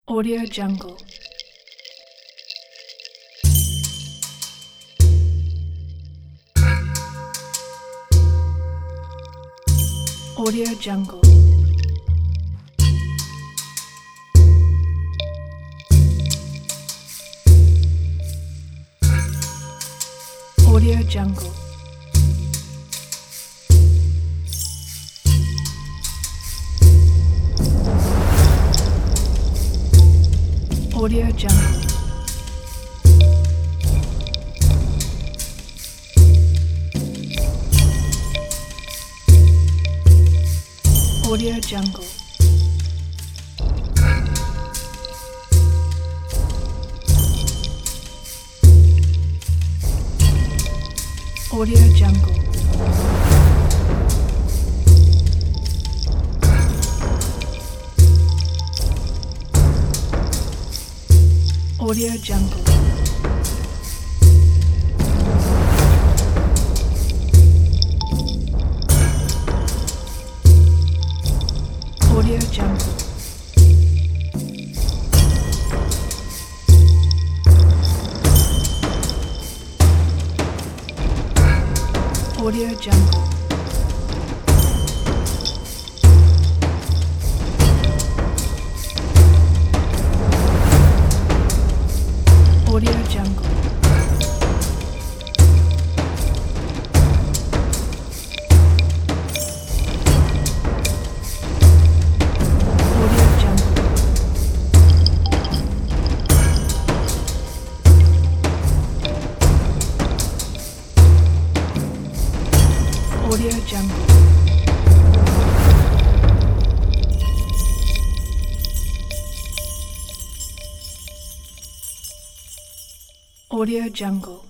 Audio Jungle. Audio Jungle. Audio Jungle. Audio Jungle. Audio Jungle. Audio Jungle. Audio Jungle. Audio Jungle. Audio Jungle. Audio Jungle. Audio Jungle. Audio Jungle.